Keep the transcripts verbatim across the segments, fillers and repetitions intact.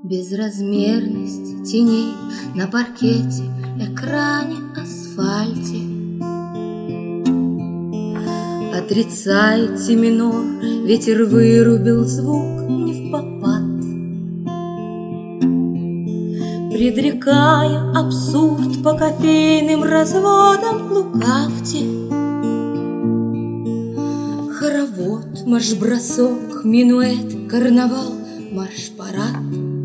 Безразмерность теней на паркете, экране, асфальте. Отрицайте минор, ветер вырубил звук не впопад, предрекая абсурд по кофейным разводам, лукавьте. Хоровод, марш-бросок, минуэт, карнавал, марш-парад.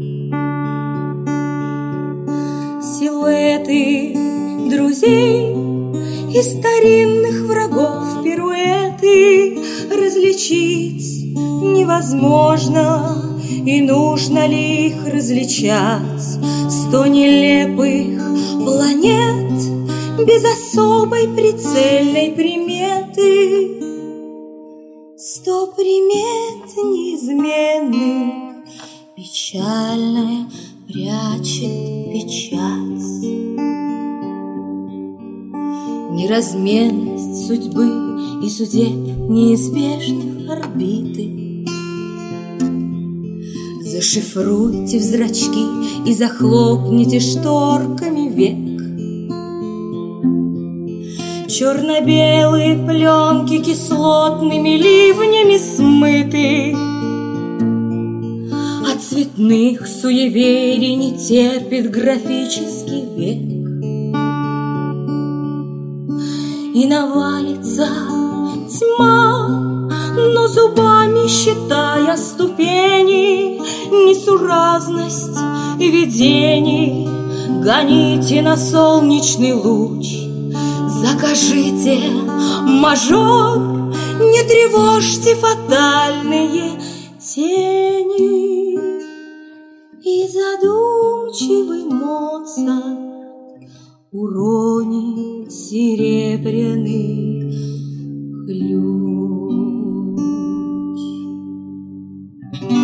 Силуэты друзей и старинных врагов, пируэты различить невозможно, и нужно ли их различать? Сто нелепых планет без особой прицельной приметы, сто примет неизменных, печальная прячет печать. Неразменность судьбы и судеб неизбежных орбиты. Зашифруйте в зрачки и захлопните шторками век. Черно-белые пленки кислотными ливнями смыты. От цветных суеверий не терпит графический век. И навалится тьма, но зубами считая ступени, несуразность видений гоните на солнечный луч. Закажите мажор, не тревожьте фатальные тени. И задумчивый Моцарт уронит серебряный ключ.